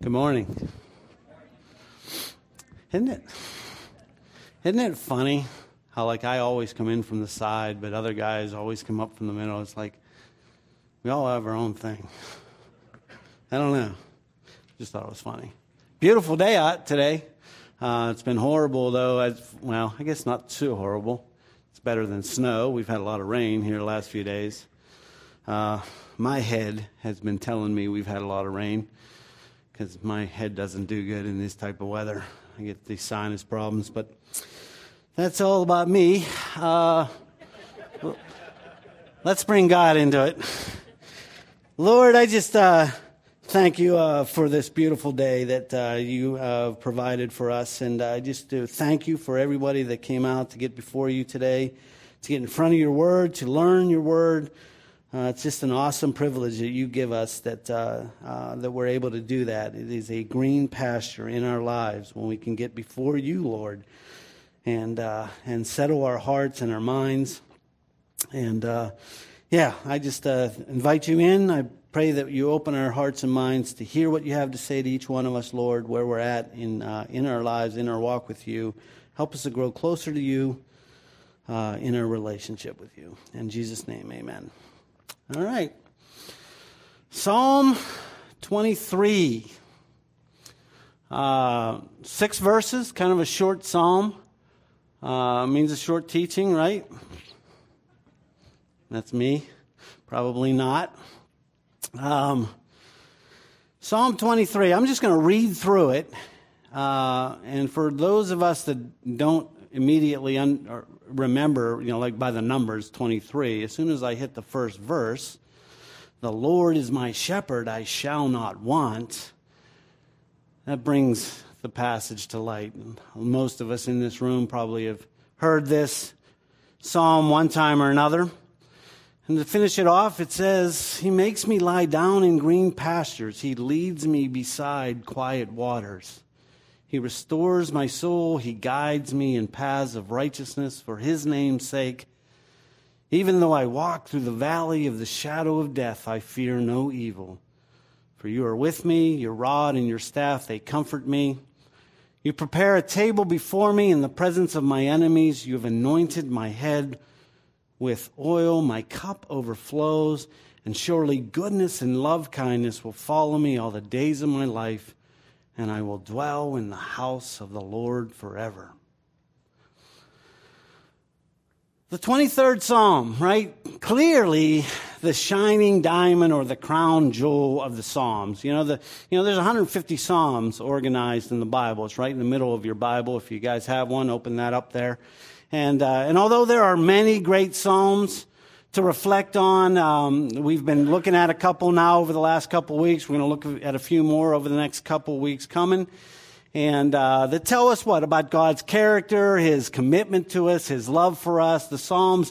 Good morning. Isn't it funny how I always come in from the side, but other guys always come up from the middle? It's like we all have our own thing. I don't know. Just thought it was funny. Beautiful day out today. It's been horrible though. I guess not too horrible. It's better than snow. We've had a lot of rain here the last few days. My head has been telling me we've had a lot of rain, because my head doesn't do good in this type of weather. I get these sinus problems, but that's all about me. Let's bring God into it. Lord, I just thank you for this beautiful day that you provided for us, and I just do thank you for everybody that came out to get before you today, to get in front of your word, to learn your word. It's just an awesome privilege that you give us that we're able to do that. It is a green pasture in our lives when we can get before you, Lord, and settle our hearts and our minds. And I just invite you in. I pray that you open our hearts and minds to hear what you have to say to each one of us, Lord, where we're at in our lives, in our walk with you. Help us to grow closer to you in our relationship with you. In Jesus' name, amen. All right. Psalm 23. 6 verses, kind of a short psalm. Means a short teaching, right? That's me. Probably not. Psalm 23. I'm just going to read through it. And for those of us that don't immediately remember, by the numbers 23, as soon as I hit the first verse, the Lord is my shepherd, I shall not want. That brings the passage to light. Most of us in this room probably have heard this psalm one time or another. And to finish it off, it says, He makes me lie down in green pastures. He leads me beside quiet waters. He restores my soul. He guides me in paths of righteousness for His name's sake. Even though I walk through the valley of the shadow of death, I fear no evil. For you are with me, your rod and your staff, they comfort me. You prepare a table before me in the presence of my enemies. You have anointed my head with oil. My cup overflows, and surely goodness and love kindness will follow me all the days of my life, and I will dwell in the house of the Lord forever. The 23rd Psalm, right? Clearly the shining diamond or the crown jewel of the Psalms. There's 150 Psalms organized in the Bible. It's right in the middle of your Bible. If you guys have one, open that up there. And although there are many great Psalms to reflect on, we've been looking at a couple now over the last couple weeks. We're going to look at a few more over the next couple weeks coming. And that tell us what? About God's character, His commitment to us, His love for us. The Psalms,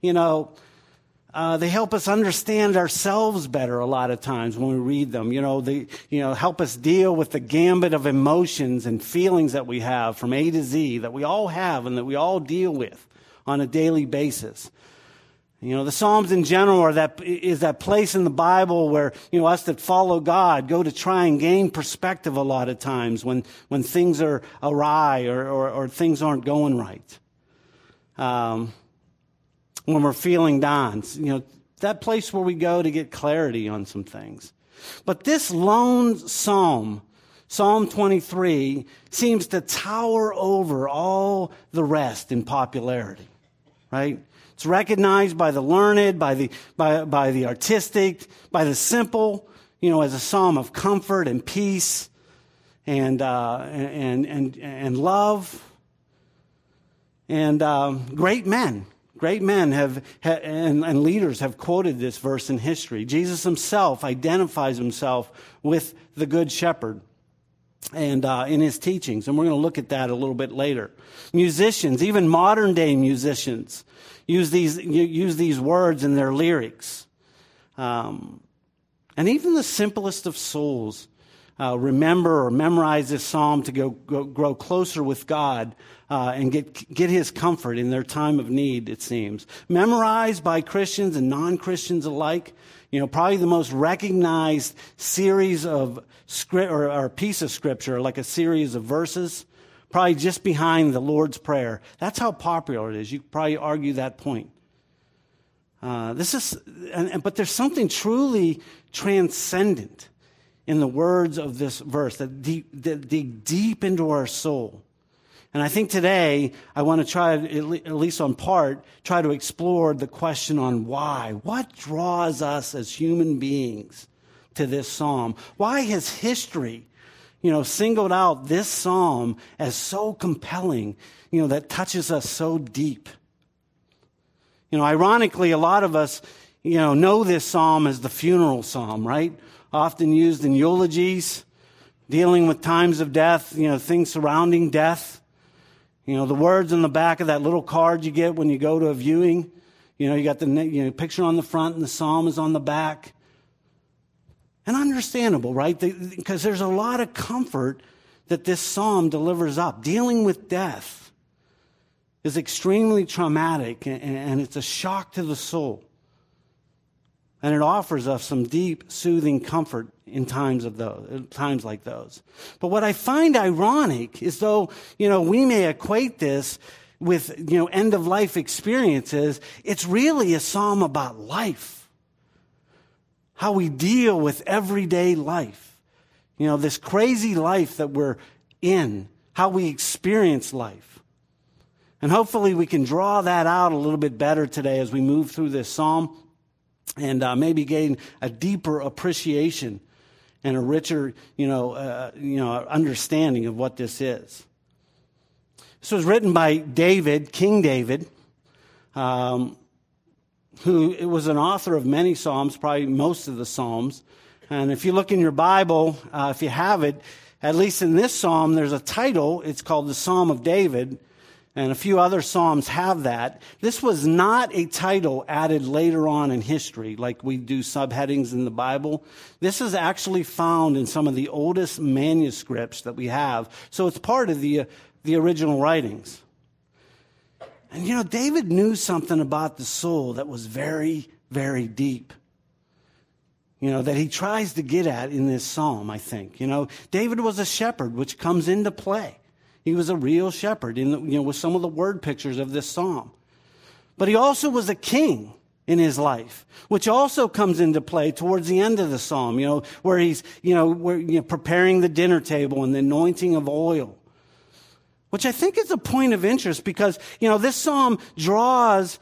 they help us understand ourselves better a lot of times when we read them. They help us deal with the gambit of emotions and feelings that we have from A to Z, that we all have and that we all deal with on a daily basis. The Psalms in general is that place in the Bible where, us that follow God go to try and gain perspective a lot of times when things are awry or things aren't going right. When we're feeling down, that place where we go to get clarity on some things. But this lone psalm, Psalm 23, seems to tower over all the rest in popularity, right? It's recognized by the learned, by the artistic, by the simple, as a psalm of comfort and peace and love. And great men and leaders have quoted this verse in history. Jesus Himself identifies Himself with the Good Shepherd and in His teachings, and we're going to look at that a little bit later. Musicians, even modern day musicians, use these words in their lyrics. And even the simplest of souls remember or memorize this psalm to grow closer with God and get his comfort in their time of need, it seems. Memorized by Christians and non-Christians alike. Probably the most recognized series of script or piece of scripture, like a series of verses, probably just behind the Lord's Prayer. That's how popular it is. You could probably argue that point. But there's something truly transcendent in the words of this verse that dig deep into our soul. And I think today I want to try, at least on part, try to explore the question on why. What draws us as human beings to this psalm? Why has history, singled out this psalm as so compelling, that touches us so deep? Ironically, a lot of us, know this psalm as the funeral psalm, right? Often used in eulogies, dealing with times of death, things surrounding death. The words on the back of that little card you get when you go to a viewing, you got the picture on the front and the psalm is on the back. And understandable, right? Because there's a lot of comfort that this psalm delivers up. Dealing with death is extremely traumatic and it's a shock to the soul. And it offers us some deep, soothing comfort in times like those. But what I find ironic is though, we may equate this with, end-of-life experiences, it's really a psalm about life. How we deal with everyday life. This crazy life that we're in. How we experience life. And hopefully we can draw that out a little bit better today as we move through this psalm. And maybe gain a deeper appreciation and a richer, understanding of what this is. This was written by David, King David, who was an author of many psalms, probably most of the psalms. And if you look in your Bible, if you have it, at least in this psalm, there's a title. It's called the Psalm of David. And a few other psalms have that. This was not a title added later on in history, like we do subheadings in the Bible. This is actually found in some of the oldest manuscripts that we have. So it's part of the original writings. And David knew something about the soul that was very, very deep. That he tries to get at in this psalm, I think. David was a shepherd, which comes into play. He was a real shepherd with some of the word pictures of this psalm. But he also was a king in his life, which also comes into play towards the end of the psalm, where he's, preparing the dinner table and the anointing of oil, which I think is a point of interest because, this psalm draws,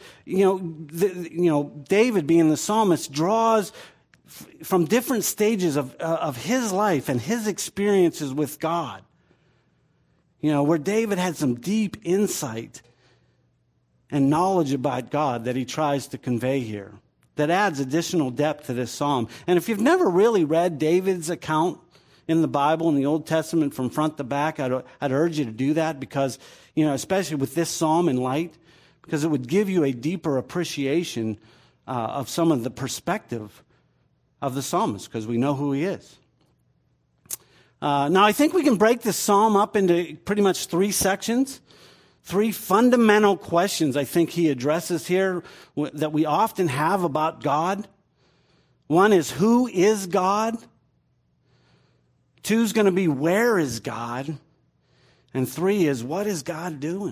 David being the psalmist draws from different stages of his life and his experiences with God. Where David had some deep insight and knowledge about God that he tries to convey here. That adds additional depth to this psalm. And if you've never really read David's account in the Bible, in the Old Testament from front to back, I'd urge you to do that because, especially with this psalm in light, because it would give you a deeper appreciation of some of the perspective of the psalmist, because we know who he is. Now, I think we can break this psalm up into pretty much three sections, three fundamental questions I think he addresses here that we often have about God. One is, who is God? Two is going to be, where is God? And three is, what is God doing?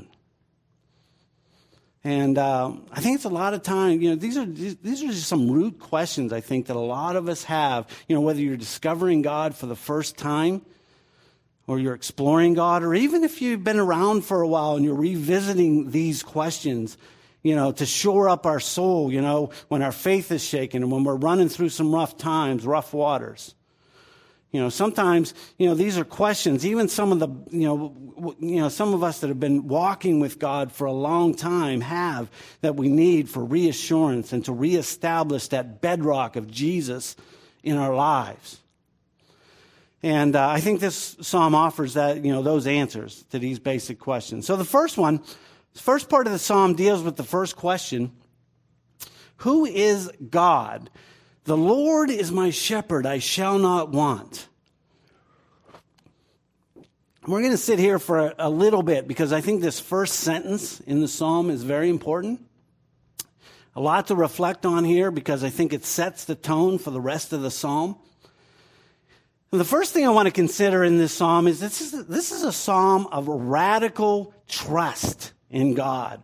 And I think it's a lot of time, these are just some root questions I think that a lot of us have, whether you're discovering God for the first time or you're exploring God, or even if you've been around for a while and you're revisiting these questions, to shore up our soul, when our faith is shaken and when we're running through some rough times, rough waters. Sometimes, these are questions, even some of the, some of us that have been walking with God for a long time have that we need for reassurance and to reestablish that bedrock of Jesus in our lives. And I think this psalm offers that, those answers to these basic questions. So the first part of the psalm deals with the first question: who is God? The Lord is my shepherd, I shall not want. We're going to sit here for a little bit because I think this first sentence in the psalm is very important. A lot to reflect on here because I think it sets the tone for the rest of the psalm. And the first thing I want to consider in this psalm is this is a psalm of radical trust in God.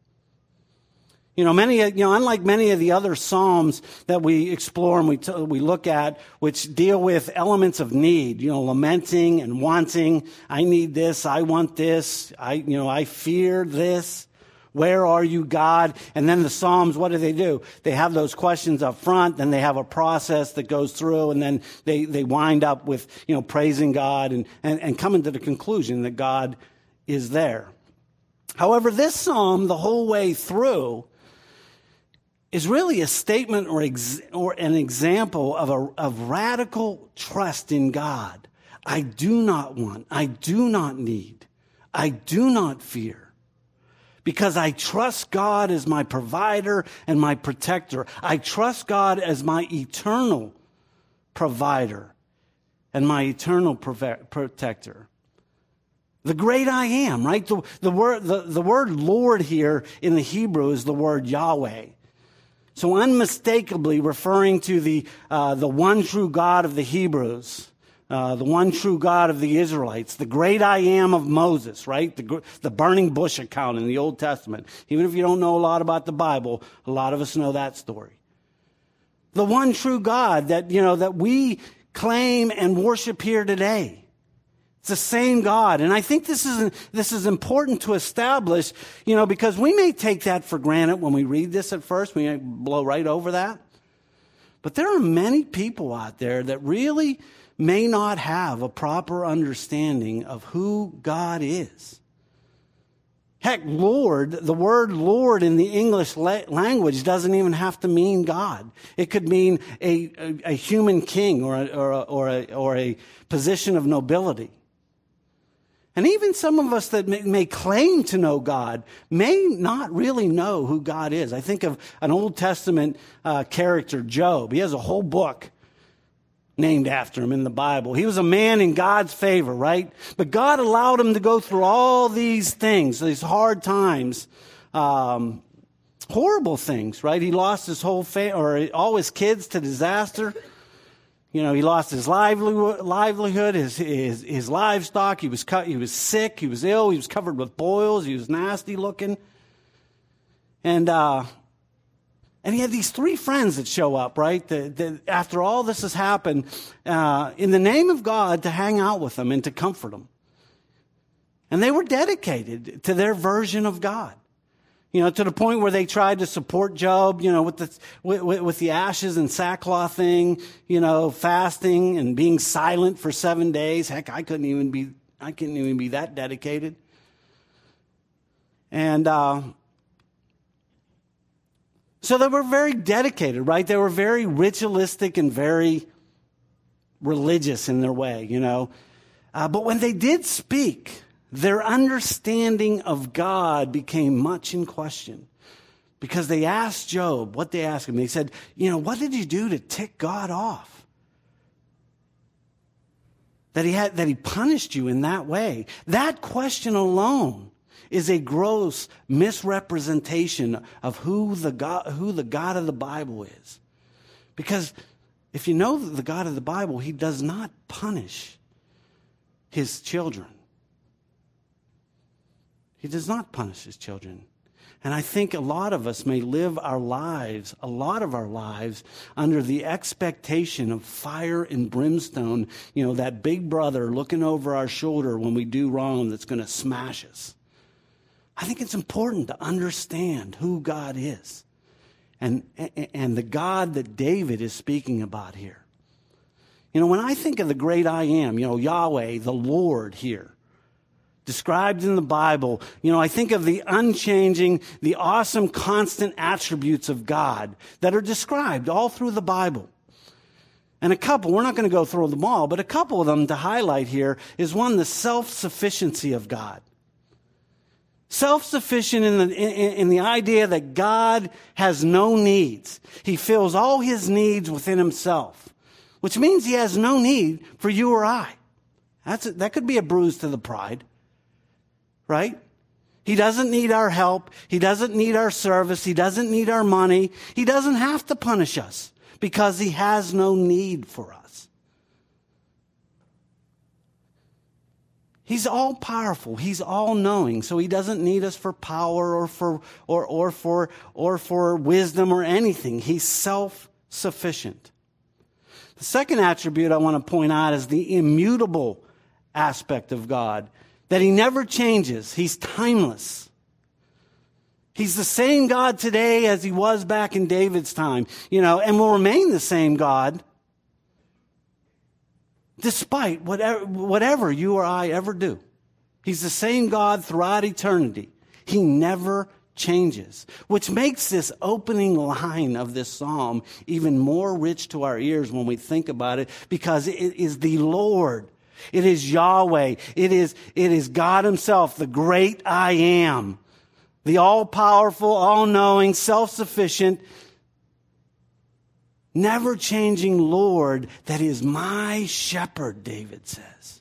Unlike many of the other psalms that we explore and we look at, which deal with elements of need, lamenting and wanting. I need this. I want this. I fear this. Where are you, God? And then the Psalms, what do? They have those questions up front, then they have a process that goes through, and then they wind up with, praising God and coming to the conclusion that God is there. However, this psalm, the whole way through, is really a statement or an example of radical trust in God. I do not want, I do not need, I do not fear. Because I trust God as my provider and my protector. I trust God as my eternal provider and my eternal protector. The great I am, right? The word Lord here in the Hebrew is the word Yahweh. So unmistakably referring to the one true God of the Hebrews. The one true God of the Israelites, the great I am of Moses, right? The burning bush account in the Old Testament. Even if you don't know a lot about the Bible, a lot of us know that story. The one true God that we claim and worship here today. It's the same God. And I think this is important to establish, because we may take that for granted when we read this at first. We may blow right over that. But there are many people out there that really may not have a proper understanding of who God is. Heck, Lord, the word Lord in the English language doesn't even have to mean God. It could mean a human king or a position of nobility. And even some of us that may claim to know God may not really know who God is. I think of an Old Testament character, Job. He has a whole book named after him in the Bible. He was a man in God's favor, right? But God allowed him to go through all these things, these hard times, horrible things, right? He lost his whole all his kids to disaster. He lost his livelihood, his livestock. He was sick. He was ill. He was covered with boils. He was nasty looking. And he had these three friends that show up, right? That after all this has happened, in the name of God, to hang out with him and to comfort him. And they were dedicated to their version of God. To the point where they tried to support Job, with the ashes and sackcloth thing, fasting and being silent for 7 days. Heck, I couldn't even be that dedicated. And so they were very dedicated, right? They were very ritualistic and very religious in their way, But when they did speak, their understanding of God became much in question. Because they asked Job what they asked him. They said, what did you do to tick God off? That he punished you in that way. That question alone is a gross misrepresentation of who the God of the Bible is. Because if you know the God of the Bible, he does not punish his children. He does not punish his children. And I think a lot of us may live a lot of our lives, under the expectation of fire and brimstone, that big brother looking over our shoulder when we do wrong that's going to smash us. I think it's important to understand who God is and the God that David is speaking about here. When I think of the great I am, Yahweh, the Lord here, described in the Bible, I think of the unchanging, the awesome, constant attributes of God that are described all through the Bible. And we're not going to go through them all, but a couple of them to highlight here is one, the self-sufficiency of God. Self-sufficient in the idea that God has no needs. He fills all his needs within himself, which means he has no need for you or I. That could be a bruise to the pride, right? He doesn't need our help. He doesn't need our service. He doesn't need our money. He doesn't have to punish us because he has no need for us. He's all powerful. He's all knowing. So he doesn't need us for power or for wisdom or anything. He's self-sufficient. The second attribute I want to point out is the immutable aspect of God, that he never changes. He's timeless. He's the same God today as he was back in David's time, and will remain the same God despite whatever you or I ever do. He's the same God throughout eternity. He never changes, which makes this opening line of this psalm even more rich to our ears when we think about it, because it is the Lord. It is Yahweh. It is God himself, the great I am, the all-powerful, all-knowing, self-sufficient, never-changing Lord that is my shepherd, David says.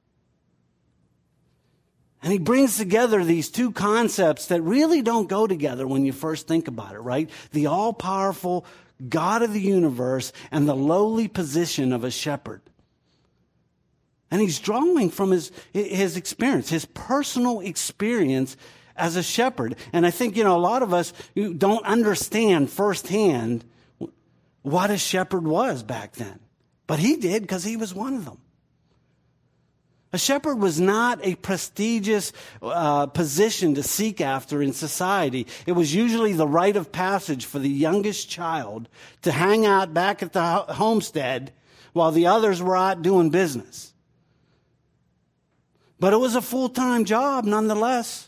And he brings together these two concepts that really don't go together when you first think about it, right? The all-powerful God of the universe and the lowly position of a shepherd. And he's drawing from his experience, his personal experience as a shepherd. And I think, a lot of us don't understand firsthand what a shepherd was back then. But he did, because he was one of them. A shepherd was not a prestigious position to seek after in society. It was usually the rite of passage for the youngest child to hang out back at the homestead while the others were out doing business. But it was a full-time job nonetheless.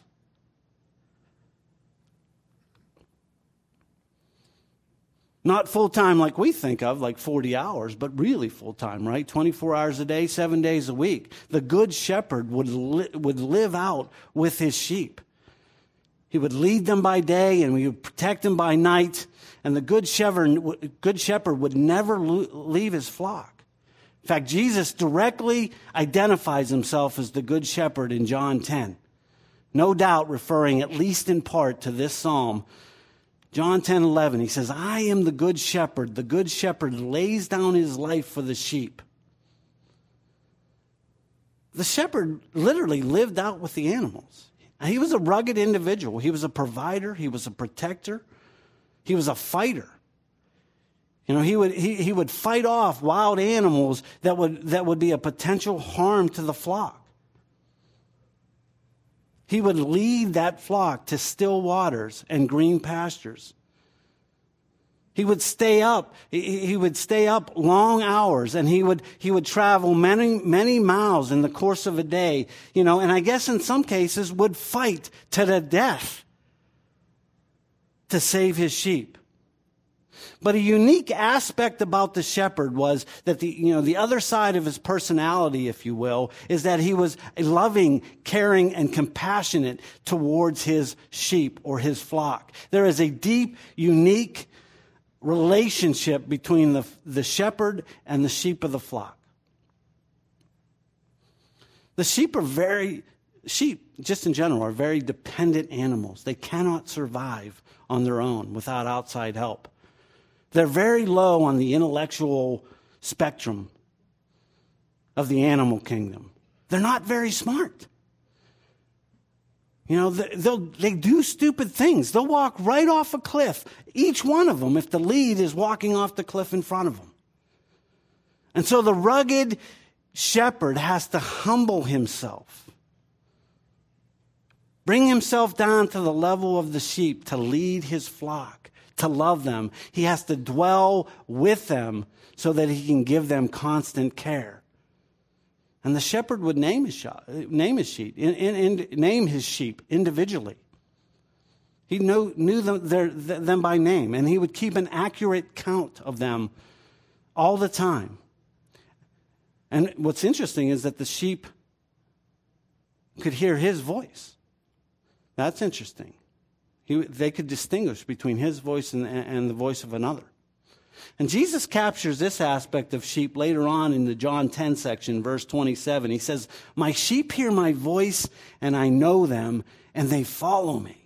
Not full-time like we think of, like 40 hours, but really full-time, right? 24 hours a day, 7 days a week. The good shepherd would live out with his sheep. He would lead them by day and he would protect them by night. And the good shepherd would never leave his flock. In fact, Jesus directly identifies himself as the good shepherd in John 10. No doubt referring at least in part to this psalm. John 10:11, he says, I am the good shepherd. The good shepherd lays down his life for the sheep. The shepherd literally lived out with the animals. He was a rugged individual. He was a provider. He was a protector. He was a fighter. He would fight off wild animals that would be a potential harm to the flock. He would lead that flock to still waters and green pastures. He would stay up. He would stay up long hours, and he would travel many miles in the course of a day. And I guess in some cases would fight to the death to save his sheep. But a unique aspect about the shepherd was that the other side of his personality, if you will, is that he was loving, caring, and compassionate towards his sheep or his flock. There is a deep, unique relationship between the shepherd and the sheep of the flock. The sheep, just in general, are very dependent animals. They cannot survive on their own without outside help. They're very low on the intellectual spectrum of the animal kingdom. They're not very smart. They do stupid things. They'll walk right off a cliff, each one of them, if the lead is walking off the cliff in front of them. And so the rugged shepherd has to humble himself, bring himself down to the level of the sheep to lead his flock. To love them. He has to dwell with them so that he can give them constant care. And the shepherd would name his sheep individually. He knew them by name, and he would keep an accurate count of them all the time. And what's interesting is that the sheep could hear his voice. That's interesting. They could distinguish between his voice and the voice of another. And Jesus captures this aspect of sheep later on in the John 10 section, verse 27. He says, "My sheep hear my voice, and I know them, and they follow me."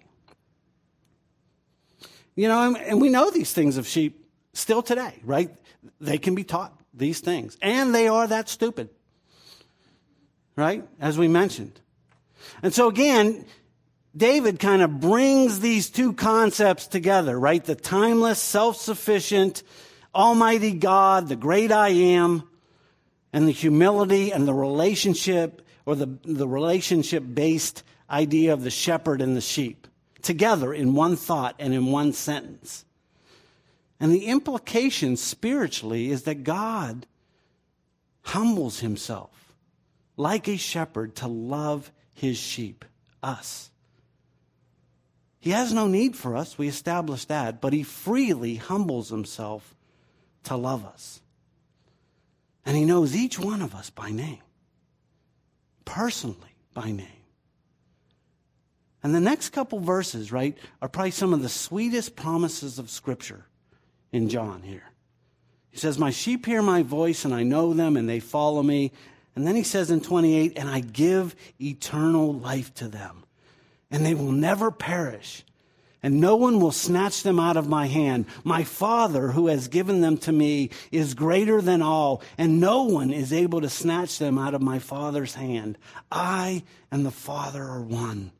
You know, and we know these things of sheep still today, right? They can be taught these things. And they are that stupid, right? As we mentioned. And so again, David kind of brings these two concepts together, right? The timeless, self-sufficient, almighty God, the great I am, and the humility and the relationship, or the relationship-based idea of the shepherd and the sheep, together in one thought and in one sentence. And the implication spiritually is that God humbles himself like a shepherd to love his sheep, us. He has no need for us, we established that, but he freely humbles himself to love us. And he knows each one of us by name, personally by name. And the next couple verses, right, are probably some of the sweetest promises of Scripture in John here. He says, "My sheep hear my voice, and I know them, and they follow me." And then he says in 28, "And I give eternal life to them, and they will never perish, and no one will snatch them out of my hand. My Father, who has given them to me, is greater than all, and no one is able to snatch them out of my Father's hand. I and the Father are one."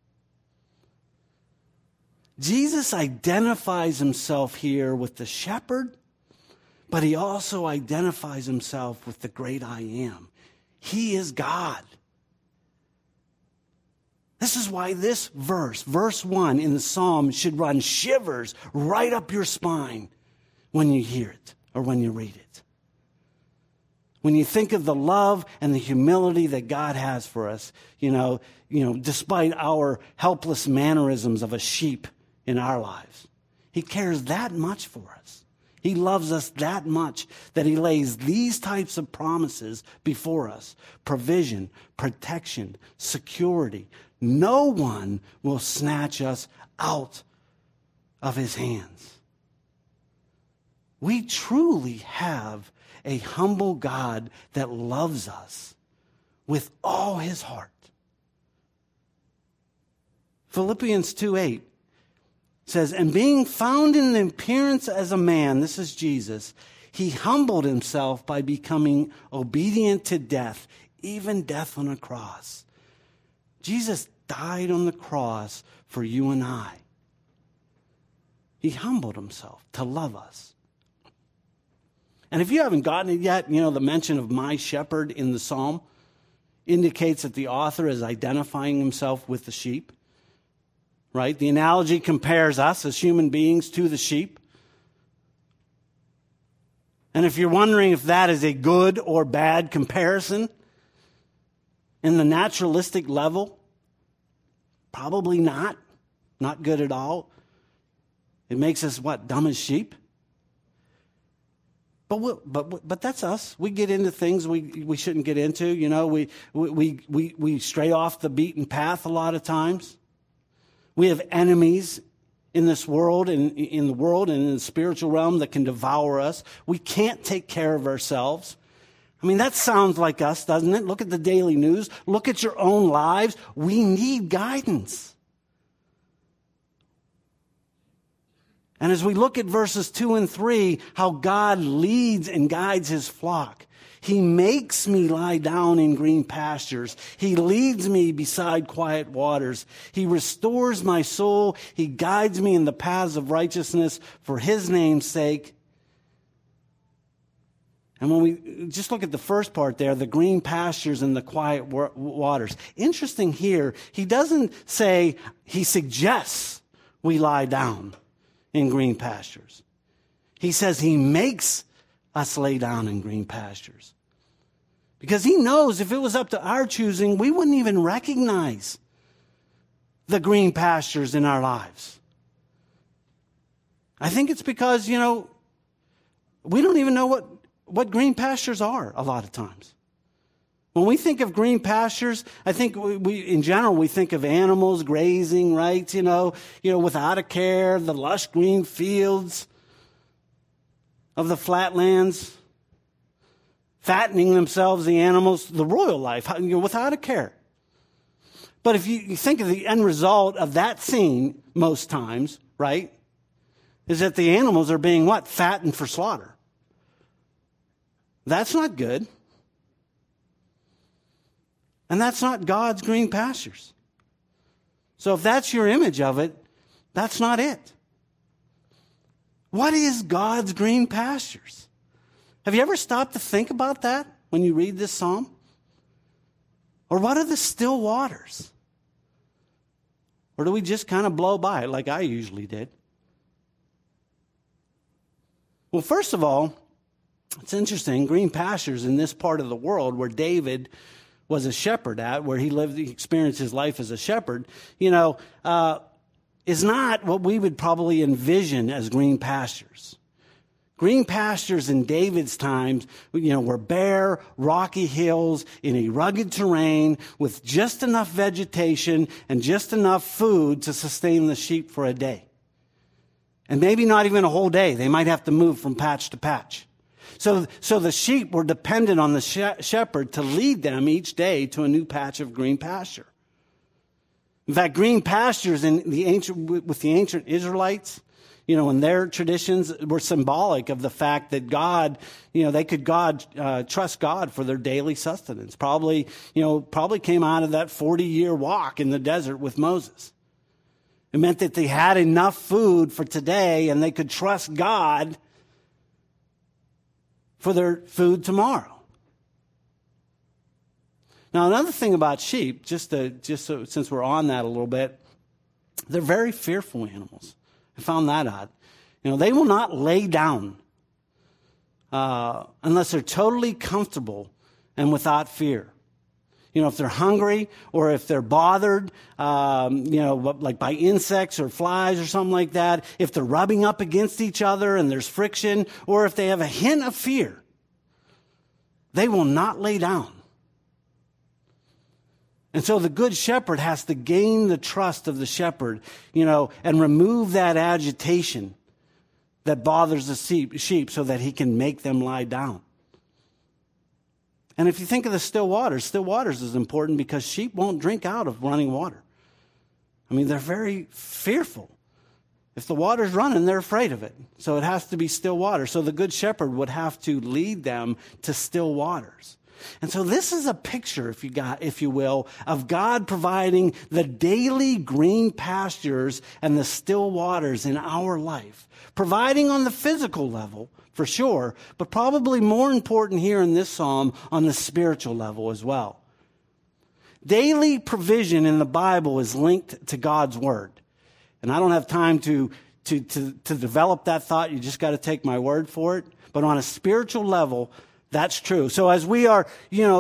Jesus identifies himself here with the shepherd, but he also identifies himself with the great I am. He is God. This is why this verse, verse 1 in the Psalm, should run shivers right up your spine when you hear it or when you read it. When you think of the love and the humility that God has for us, despite our helpless mannerisms of a sheep in our lives, he cares that much for us. He loves us that much that he lays these types of promises before us: provision, protection, security. No one will snatch us out of his hands. We truly have a humble God that loves us with all his heart. Philippians 2:8 says, "And being found in the appearance as a man," this is Jesus, "he humbled himself by becoming obedient to death, even death on a cross." Jesus died on the cross for you and I. He humbled himself to love us. And if you haven't gotten it yet, the mention of "my shepherd" in the psalm indicates that the author is identifying himself with the sheep. Right? The analogy compares us as human beings to the sheep. And if you're wondering if that is a good or bad comparison, in the naturalistic level, probably not. Not good at all. It makes us what? Dumb as sheep? But that's us. We get into things we shouldn't get into. We stray off the beaten path a lot of times. We have enemies in this world and in the world and in the spiritual realm that can devour us. We can't take care of ourselves. I mean, that sounds like us, doesn't it? Look at the daily news. Look at your own lives. We need guidance. And as we look at verses 2 and 3, how God leads and guides his flock. He makes me lie down in green pastures. He leads me beside quiet waters. He restores my soul. He guides me in the paths of righteousness for his name's sake. And when we just look at the first part there, the green pastures and the quiet waters. Interesting here, he doesn't say, he suggests we lie down in green pastures. He says he makes us lay down in green pastures. Because he knows if it was up to our choosing, we wouldn't even recognize the green pastures in our lives. I think it's because, we don't even know what green pastures are a lot of times. When we think of green pastures, I think we in general, we think of animals grazing, right? Without a care, the lush green fields. of the flatlands, fattening themselves, the animals, the royal life, without a care. But if you think of the end result of that scene, most times, right, is that the animals are being what? Fattened for slaughter. That's not good. And that's not God's green pastures. So if that's your image of it, that's not it. What is God's green pastures? Have you ever stopped to think about that when you read this psalm? Or what are the still waters? Or do we just kind of blow by it like I usually did? Well, first of all, it's interesting, green pastures in this part of the world where David was a shepherd at, where he experienced his life as a shepherd, is not what we would probably envision as green pastures. Green pastures in David's times, were bare, rocky hills in a rugged terrain with just enough vegetation and just enough food to sustain the sheep for a day. And maybe not even a whole day. They might have to move from patch to patch. So the sheep were dependent on the shepherd to lead them each day to a new patch of green pasture. In fact, green pastures with the ancient Israelites, in their traditions, were symbolic of the fact that God, they could trust God for their daily sustenance. Probably came out of that 40-year walk in the desert with Moses. It meant that they had enough food for today and they could trust God for their food tomorrow. Now, another thing about sheep, since we're on that a little bit, they're very fearful animals. I found that odd. They will not lay down unless they're totally comfortable and without fear. If they're hungry or if they're bothered, like by insects or flies or something like that, if they're rubbing up against each other and there's friction, or if they have a hint of fear, they will not lay down. And so the good shepherd has to gain the trust of the shepherd, and remove that agitation that bothers the sheep so that he can make them lie down. And if you think of the still waters is important because sheep won't drink out of running water. They're very fearful. If the water's running, they're afraid of it. So it has to be still water. So the good shepherd would have to lead them to still waters. And so this is a picture, if you will, of God providing the daily green pastures and the still waters in our life. Providing on the physical level, for sure, but probably more important here in this psalm on the spiritual level as well. Daily provision in the Bible is linked to God's word. And I don't have time to develop that thought. You just got to take my word for it. But on a spiritual level, that's true. So as we are,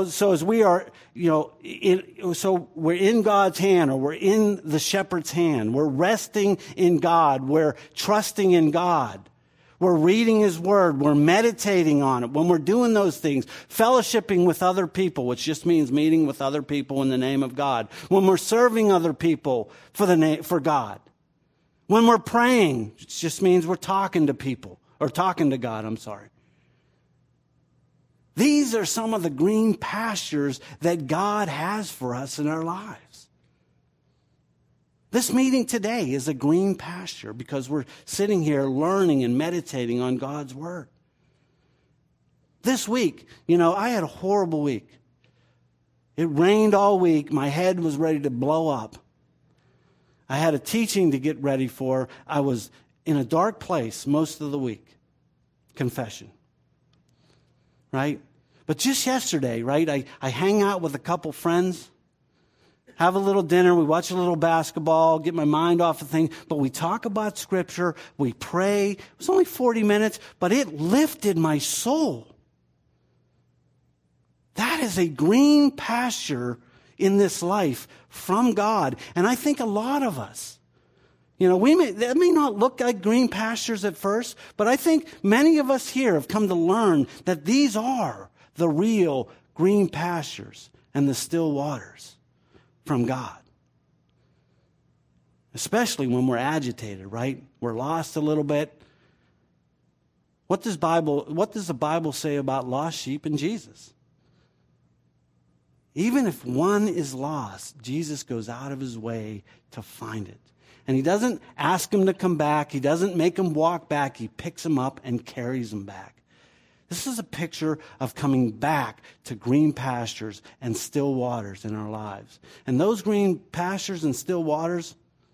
so we're in God's hand, or we're in the shepherd's hand. We're resting in God. We're trusting in God. We're reading his word. We're meditating on it. When we're doing those things, fellowshipping with other people, which just means meeting with other people in the name of God. When we're serving other people for God. When we're praying, it just means we're talking to people, or talking to God, These are some of the green pastures that God has for us in our lives. This meeting today is a green pasture because we're sitting here learning and meditating on God's word. This week, I had a horrible week. It rained all week. My head was ready to blow up. I had a teaching to get ready for. I was in a dark place most of the week. Confession. Right? But just yesterday, right, I hang out with a couple friends, have a little dinner, we watch a little basketball, get my mind off of things, but we talk about Scripture, we pray. It was only 40 minutes, but it lifted my soul. That is a green pasture in this life from God. And I think a lot of us, that may not look like green pastures at first, but I think many of us here have come to learn that these are the real green pastures and the still waters from God. Especially when we're agitated, right? We're lost a little bit. What does the Bible say about lost sheep and Jesus? Even if one is lost, Jesus goes out of his way to find it. And he doesn't ask him to come back. He doesn't make him walk back. He picks him up and carries him back. This is a picture of coming back to green pastures and still waters in our lives. And those green pastures and still waters,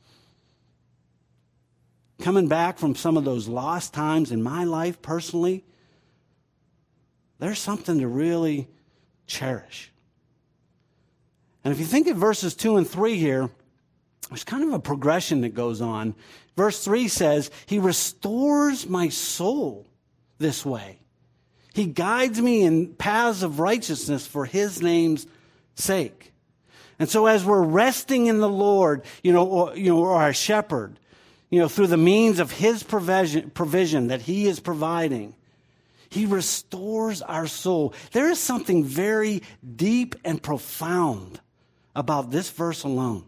coming back from some of those lost times in my life personally, there's something to really cherish. And if you think of verses 2 and 3 here, there's kind of a progression that goes on. Verse 3 says, he restores my soul this way. He guides me in paths of righteousness for his name's sake. And so as we're resting in the Lord, or our shepherd, through the means of his provision that he is providing, he restores our soul. There is something very deep and profound about this verse alone.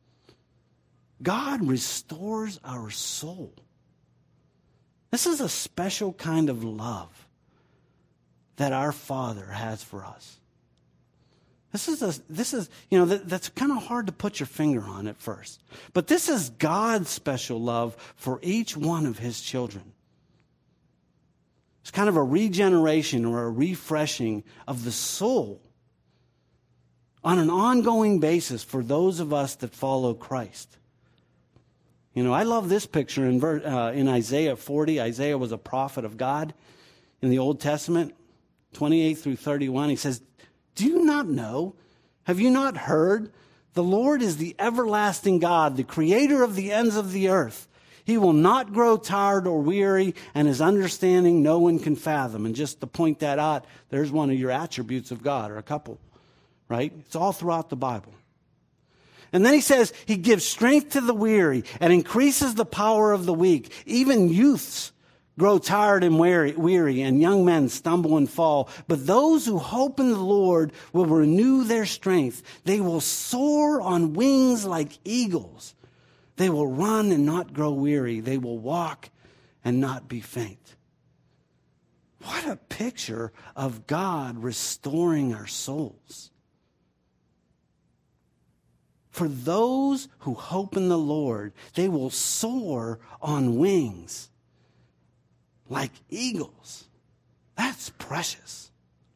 God restores our soul. This is a special kind of love that our Father has for us. That's kind of hard to put your finger on at first. But this is God's special love for each one of his children. It's kind of a regeneration or a refreshing of the soul on an ongoing basis for those of us that follow Christ. I love this picture in Isaiah 40. Isaiah was a prophet of God in the Old Testament, 28 through 31. He says, do you not know? Have you not heard? The Lord is the everlasting God, the creator of the ends of the earth. He will not grow tired or weary, and his understanding no one can fathom. And just to point that out, there's one of your attributes of God, or a couple, right? It's all throughout the Bible. And then he says, he gives strength to the weary and increases the power of the weak. Even youths grow tired and weary, and young men stumble and fall. But those who hope in the Lord will renew their strength. They will soar on wings like eagles. They will run and not grow weary. They will walk and not be faint. What a picture of God restoring our souls. For those who hope in the Lord, they will soar on wings like eagles. That's precious.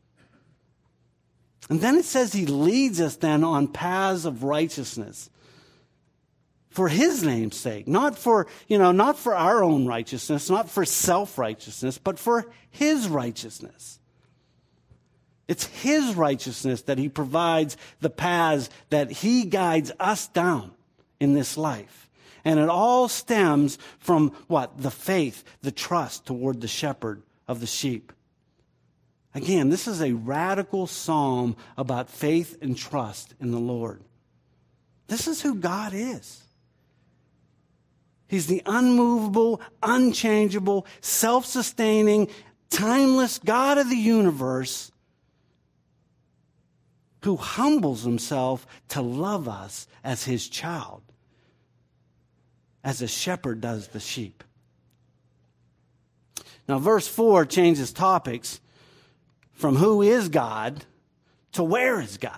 And then it says he leads us then on paths of righteousness for his name's sake, not for our own righteousness, not for self-righteousness, but for his righteousness. It's his righteousness that he provides the paths that he guides us down in this life. And it all stems from what? The faith, the trust toward the shepherd of the sheep. Again, this is a radical psalm about faith and trust in the Lord. This is who God is. He's the unmovable, unchangeable, self-sustaining, timeless God of the universe who humbles himself to love us as his child, as a shepherd does the sheep. Now, verse 4 changes topics from who is God to where is God.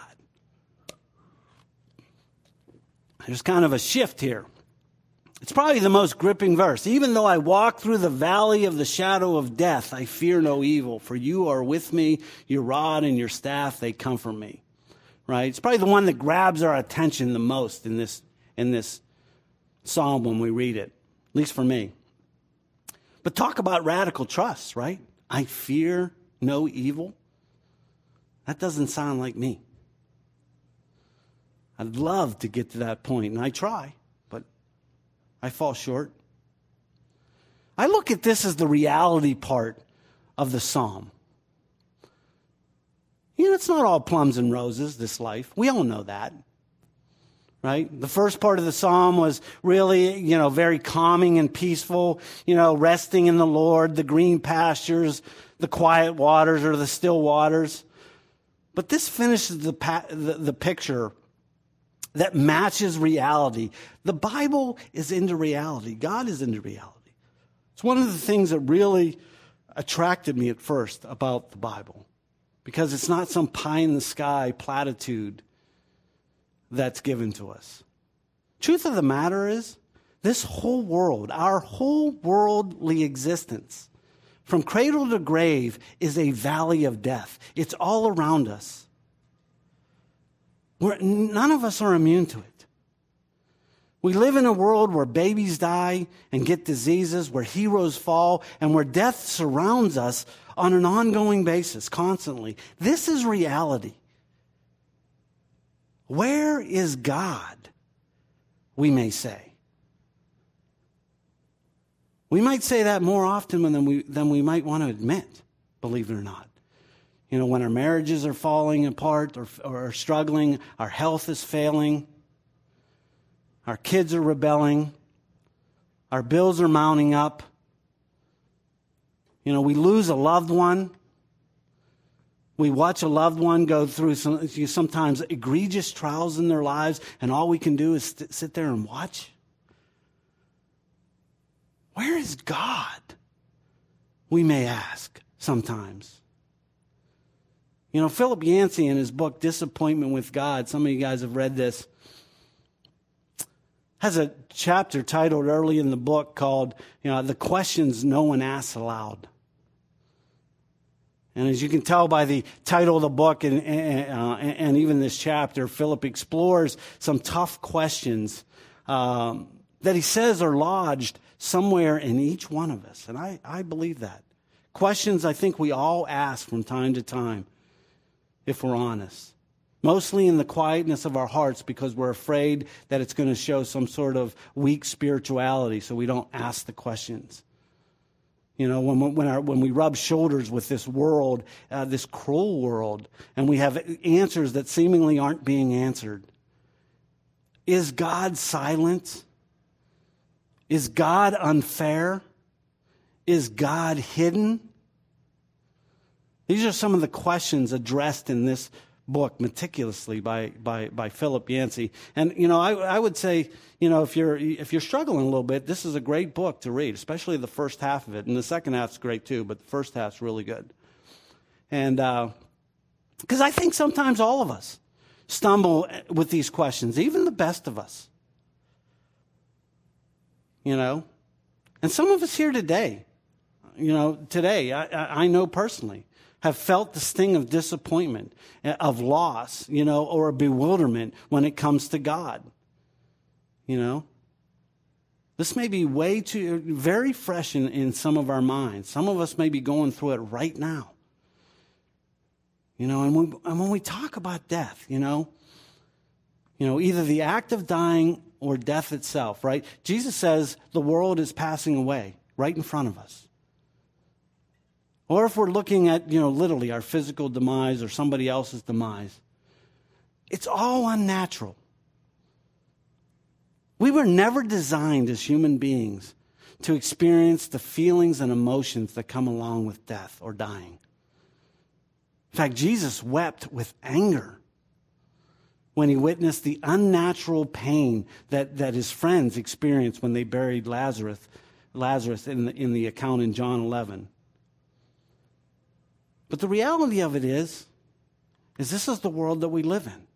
There's kind of a shift here. It's probably the most gripping verse. Even though I walk through the valley of the shadow of death, I fear no evil, for you are with me, your rod and your staff, they comfort me. Right? It's probably the one that grabs our attention the most in this psalm when we read it, at least for me. But talk about radical trust, right? I fear no evil. That doesn't sound like me. I'd love to get to that point, and I try, but I fall short. I look at this as the reality part of the psalm. It's not all plums and roses, this life. We all know that, right? The first part of the psalm was really, very calming and peaceful, resting in the Lord, the green pastures, the quiet waters or the still waters. But this finishes the picture that matches reality. The Bible is into reality. God is into reality. It's one of the things that really attracted me at first about the Bible, because it's not some pie-in-the-sky platitude that's given to us. Truth of the matter is, this whole world, our whole worldly existence, from cradle to grave, is a valley of death. It's all around us. None of us are immune to it. We live in a world where babies die and get diseases, where heroes fall, and where death surrounds us on an ongoing basis, constantly. This is reality. Where is God, we may say? We might say that more often than we might want to admit, believe it or not. You know, when our marriages are falling apart or struggling, our health is failing, our kids are rebelling, our bills are mounting up. You know, we lose a loved one. We watch a loved one go through sometimes egregious trials in their lives, and all we can do is sit there and watch. Where is God? We may ask sometimes. You know, Philip Yancey, in his book, Disappointment with God, some of you guys have read this, has a chapter titled early in the book called, The Questions No One Asks Aloud. And as you can tell by the title of the book and even this chapter, Philip explores some tough questions that he says are lodged somewhere in each one of us. And I believe that. Questions I think we all ask from time to time, if we're honest. Mostly in the quietness of our hearts, because we're afraid that it's going to show some sort of weak spirituality, so we don't ask the questions. You know, when we rub shoulders with this world, this cruel world, and we have answers that seemingly aren't being answered. Is God silent? Is God unfair? Is God hidden? These are some of the questions addressed in this book meticulously by Philip Yancey. And, I would say, if you're struggling a little bit, this is a great book to read, especially the first half of it. And the second half's great too, but the first half's really good. And, because I think sometimes all of us stumble with these questions, even the best of us. And some of us here today, I know personally, have felt the sting of disappointment, of loss, or bewilderment when it comes to God. This may be very fresh in some of our minds. Some of us may be going through it right now. And when we talk about death, either the act of dying or death itself, right? Jesus says the world is passing away right in front of us. Or if we're looking at, literally our physical demise or somebody else's demise, it's all unnatural. We were never designed as human beings to experience the feelings and emotions that come along with death or dying. In fact, Jesus wept with anger when he witnessed the unnatural pain that his friends experienced when they buried Lazarus in the account in John 11. But the reality of it is this is the world that we live in.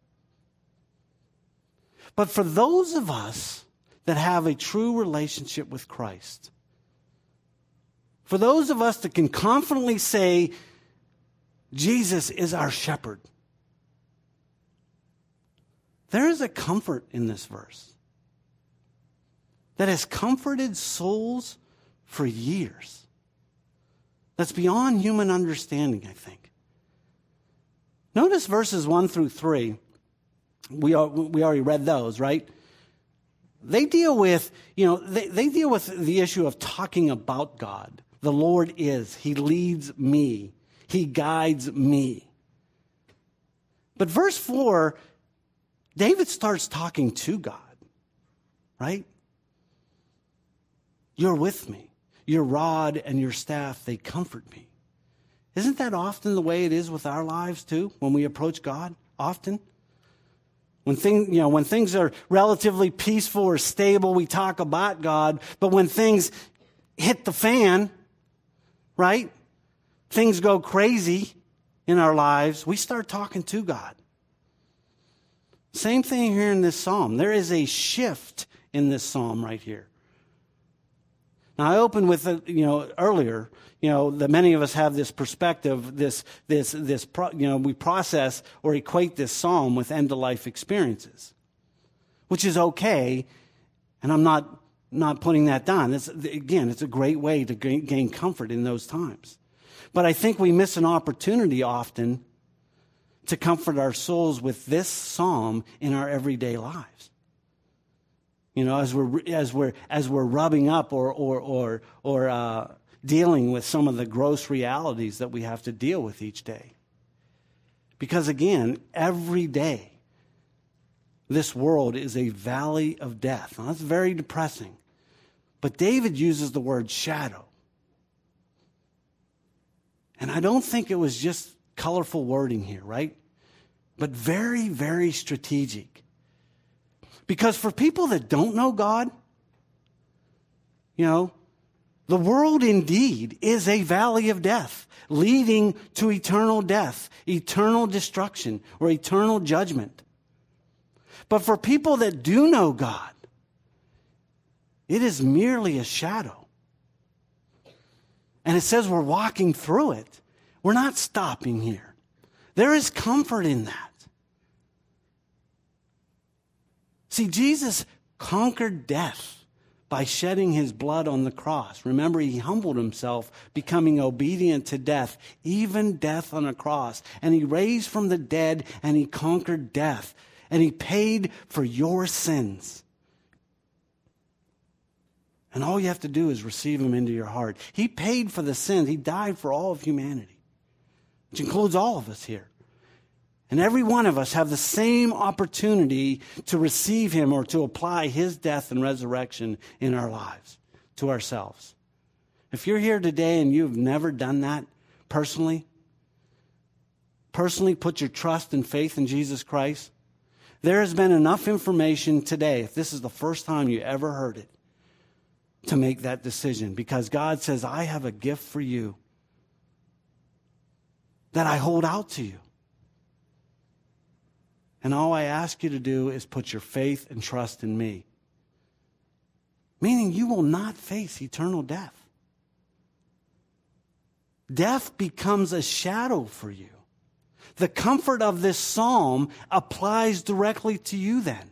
But for those of us that have a true relationship with Christ, for those of us that can confidently say, Jesus is our shepherd, there is a comfort in this verse that has comforted souls for years. That's beyond human understanding, I think. Notice verses 1 through 3. We already read those, right? They deal with, they deal with the issue of talking about God. The Lord is. He leads me. He guides me. But verse 4, David starts talking to God, right? You're with me. Your rod and your staff, they comfort me. Isn't that often the way it is with our lives too, when we approach God? Often? When things are relatively peaceful or stable, we talk about God. But when things hit the fan, right? Things go crazy in our lives, we start talking to God. Same thing here in this psalm. There is a shift in this psalm right here. Now, I opened with, earlier, that many of us have this perspective, we process or equate this psalm with end-of-life experiences, which is okay, and I'm not putting that down. It's a great way to gain comfort in those times. But I think we miss an opportunity often to comfort our souls with this psalm in our everyday lives. As we're rubbing up or dealing with some of the gross realities that we have to deal with each day. Because again, every day, this world is a valley of death. Now, that's very depressing. But David uses the word shadow. And I don't think it was just colorful wording here, right? But very, very strategic. Because for people that don't know God, the world indeed is a valley of death, leading to eternal death, eternal destruction, or eternal judgment. But for people that do know God, it is merely a shadow. And it says we're walking through it. We're not stopping here. There is comfort in that. See, Jesus conquered death by shedding his blood on the cross. Remember, he humbled himself, becoming obedient to death, even death on a cross. And he raised from the dead, and he conquered death. And he paid for your sins. And all you have to do is receive him into your heart. He paid for the sins. He died for all of humanity, which includes all of us here. And every one of us have the same opportunity to receive him or to apply his death and resurrection in our lives, to ourselves. If you're here today and you've never done that personally put your trust and faith in Jesus Christ, there has been enough information today, if this is the first time you ever heard it, to make that decision. Because God says, I have a gift for you that I hold out to you. And all I ask you to do is put your faith and trust in me. Meaning you will not face eternal death. Death becomes a shadow for you. The comfort of this psalm applies directly to you then.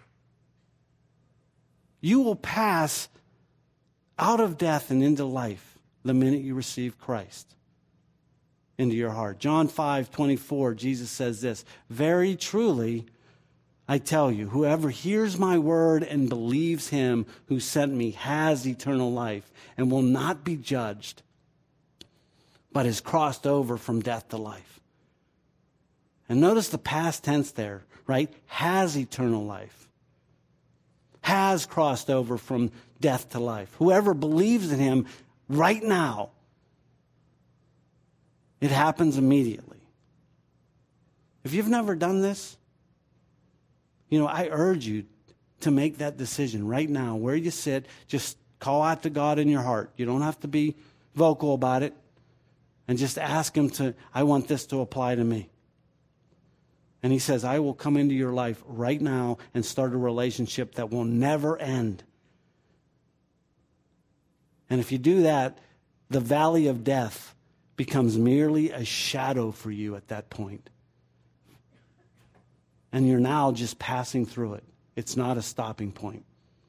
You will pass out of death and into life the minute you receive Christ into your heart. John 5:24, Jesus says this, very truly, I tell you, whoever hears my word and believes him who sent me has eternal life and will not be judged, but is crossed over from death to life. And notice the past tense there, right? Has eternal life. Has crossed over from death to life. Whoever believes in him right now, it happens immediately. If you've never done this, I urge you to make that decision right now. Where you sit, just call out to God in your heart. You don't have to be vocal about it. And just ask him I want this to apply to me. And he says, I will come into your life right now and start a relationship that will never end. And if you do that, the valley of death becomes merely a shadow for you at that point. And you're now just passing through it. It's not a stopping point.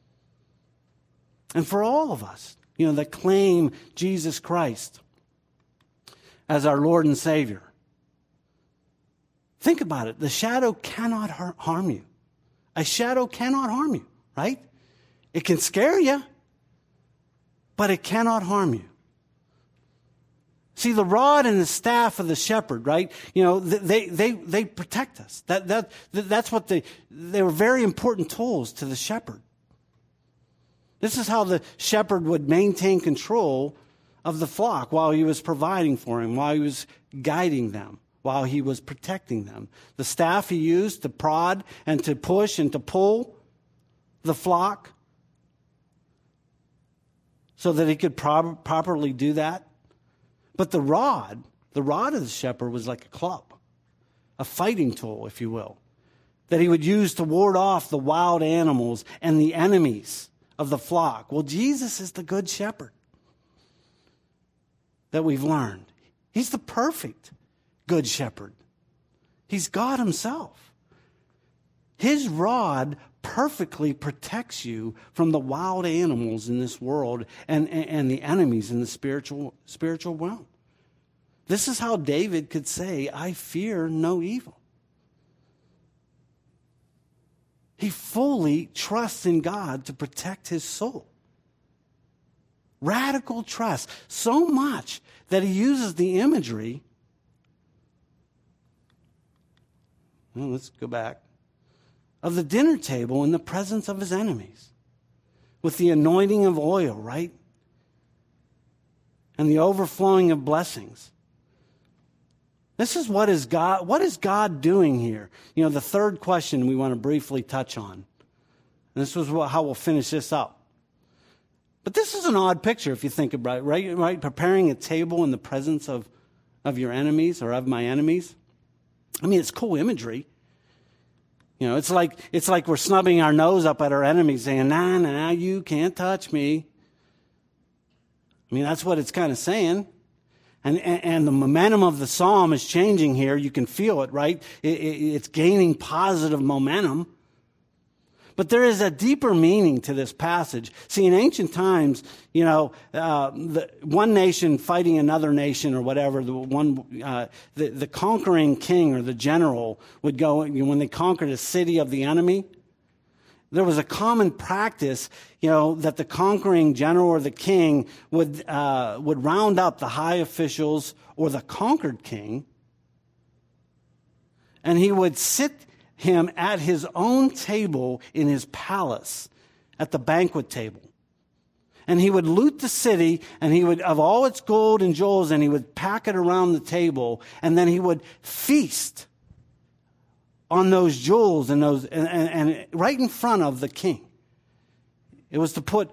And for all of us, that claim Jesus Christ as our Lord and Savior, think about it. The shadow cannot harm you. A shadow cannot harm you, right? It can scare you, but it cannot harm you. See, the rod and the staff of the shepherd, right? They protect us. That's what they were very important tools to the shepherd. This is how the shepherd would maintain control of the flock while he was providing for him, while he was guiding them, while he was protecting them. The staff he used to prod and to push and to pull the flock so that he could properly do that. But the rod of the shepherd was like a club, a fighting tool, if you will, that he would use to ward off the wild animals and the enemies of the flock. Well, Jesus is the good shepherd that we've learned. He's the perfect good shepherd. He's God himself. His rod perfectly protects you from the wild animals in this world and the enemies in the spiritual realm. This is how David could say, I fear no evil. He fully trusts in God to protect his soul. Radical trust. So much that he uses the imagery. Well, let's go back. Of the dinner table in the presence of his enemies. With the anointing of oil, right? And the overflowing of blessings. This is what is God doing here? You know, the third question we want to briefly touch on. And this was how we'll finish this up. But this is an odd picture if you think about it, right? Preparing a table in the presence of your enemies or of my enemies. I mean, it's cool imagery. You know, it's like we're snubbing our nose up at our enemies saying, nah, you can't touch me. I mean, that's what it's kind of saying. And the momentum of the psalm is changing here. You can feel it, right? It's gaining positive momentum. But there is a deeper meaning to this passage. See, in ancient times, you know, one nation fighting another nation or whatever, the conquering king or the general would go, when they conquered a city of the enemy, there was a common practice, you know, that the conquering general or the king would round up the high officials or the conquered king, and he would sit him at his own table in his palace, at the banquet table. And he would loot the city, and he would, of all its gold and jewels, and he would pack it around the table, and then he would feast on those jewels and those, and right in front of the king. It was to put,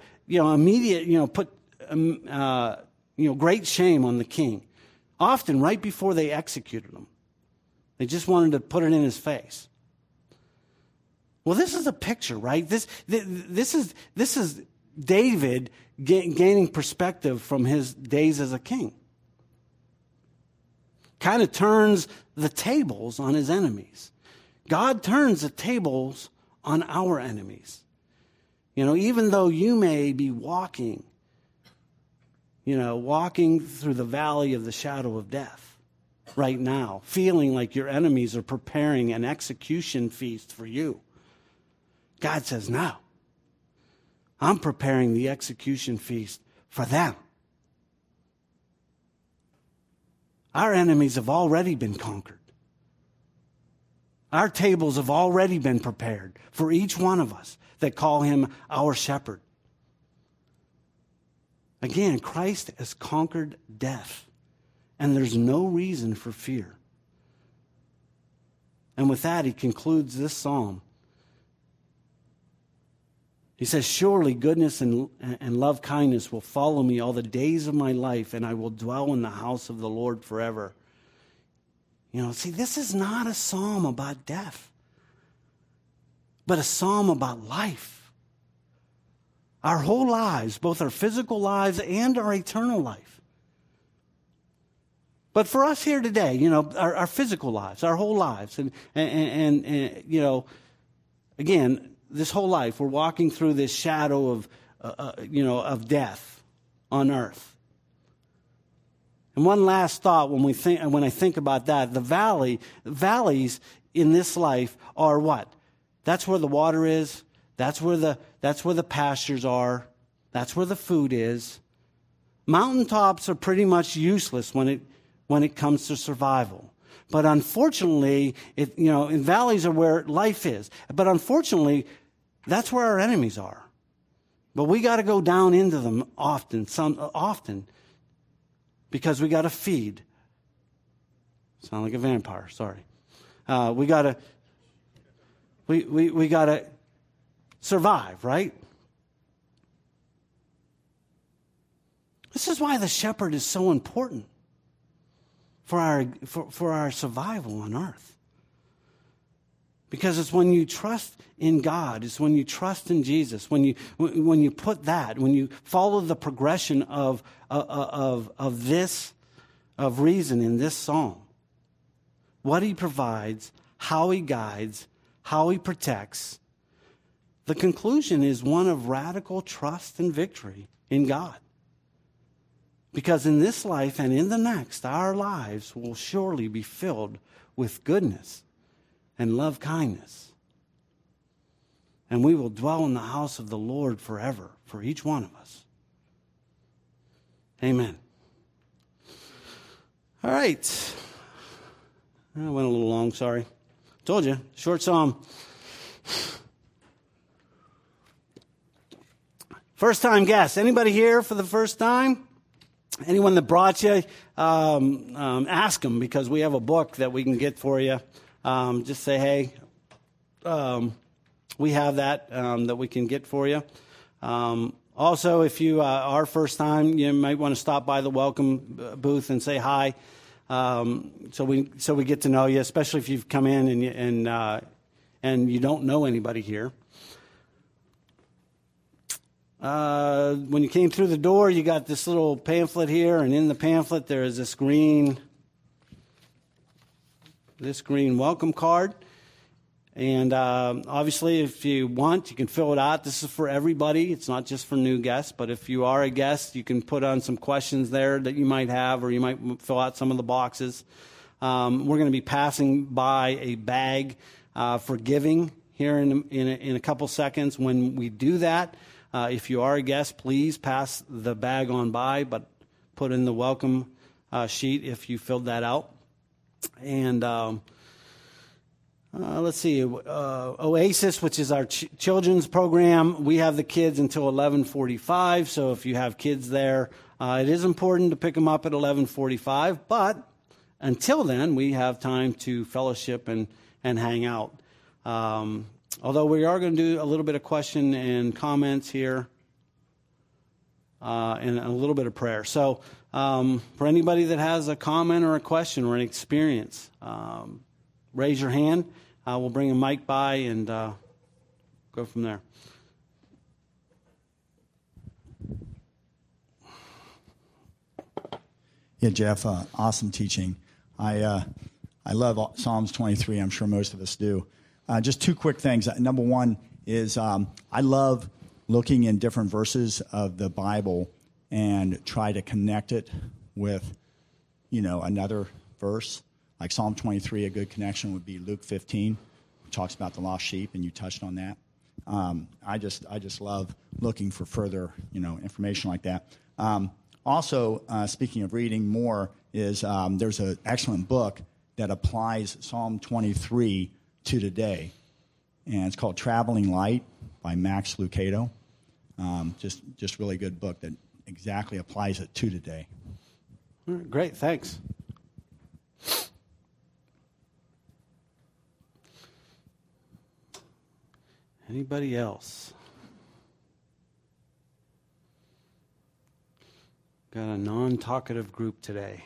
great shame on the king. Often right before they executed him. They just wanted to put it in his face. Well, this is a picture, right? This is David gaining perspective from his days as a king. Kind of turns the tables on his enemies. God turns the tables on our enemies. You know, even though you may be walking through the valley of the shadow of death right now, feeling like your enemies are preparing an execution feast for you. God says, no, I'm preparing the execution feast for them. Our enemies have already been conquered. Our tables have already been prepared for each one of us that call him our shepherd. Again, Christ has conquered death, and there's no reason for fear. And with that, he concludes this psalm. He says, surely goodness and love kindness will follow me all the days of my life, and I will dwell in the house of the Lord forever. You know, see, this is not a psalm about death, but a psalm about life. Our whole lives, both our physical lives and our eternal life. But for us here today, you know, our physical lives, our whole lives, and you know, again, this whole life, we're walking through this shadow of death on earth. And one last thought when I think about that, the valleys in this life are what? That's where the water is. That's where the pastures are. That's where the food is. Mountaintops are pretty much useless when it comes to survival. But unfortunately, in valleys are where life is. But unfortunately, that's where our enemies are. But we got to go down into them often, because we got to feed. Sound like a vampire. Sorry. We got to survive, right? This is why the shepherd is so important. for our survival on earth. Because it's when you trust in God, it's when you trust in Jesus, when you put that, when you follow the progression of reason in this psalm, what he provides, how he guides, how he protects, the conclusion is one of radical trust and victory in God. Because in this life and in the next, our lives will surely be filled with goodness and love kindness. And we will dwell in the house of the Lord forever, for each one of us. Amen. All right. I went a little long, sorry. Told you, short psalm. First time guest. Anybody here for the first time? Anyone that brought you, ask them, because we have a book that we can get for you. Just say, hey, we have that we can get for you. Also, if you are first time, you might want to stop by the welcome booth and say hi, so we get to know you, especially if you've come in and you don't know anybody here. When you came through the door, you got this little pamphlet here, and in the pamphlet there is this green welcome card. And obviously, if you want, you can fill it out. This is for everybody. It's not just for new guests. But if you are a guest, you can put on some questions there that you might have, or you might fill out some of the boxes. We're going to be passing by a bag for giving here in a couple seconds. When we do that, if you are a guest, please pass the bag on by, but put in the welcome sheet if you filled that out. And let's see, Oasis, which is our children's program, we have the kids until 11:45. So if you have kids there, it is important to pick them up at 11:45. But until then, we have time to fellowship and hang out. Although we are going to do a little bit of question and comments here, and a little bit of prayer. So for anybody that has a comment or a question or an experience, raise your hand. We'll bring a mic by and go from there. Yeah, Jeff, awesome teaching. I love Psalms 23. I'm sure most of us do. Just two quick things. Number one is I love looking in different verses of the Bible and try to connect it with, another verse. Like Psalm 23, a good connection would be Luke 15, which talks about the lost sheep, and you touched on that. I just love looking for further, information like that. Also, speaking of reading more, is there's an excellent book that applies Psalm 23 to today, and it's called Traveling Light by Max Lucado. Just really good book that exactly applies it to today. All right, great, thanks. Anybody else? Got a non-talkative group today.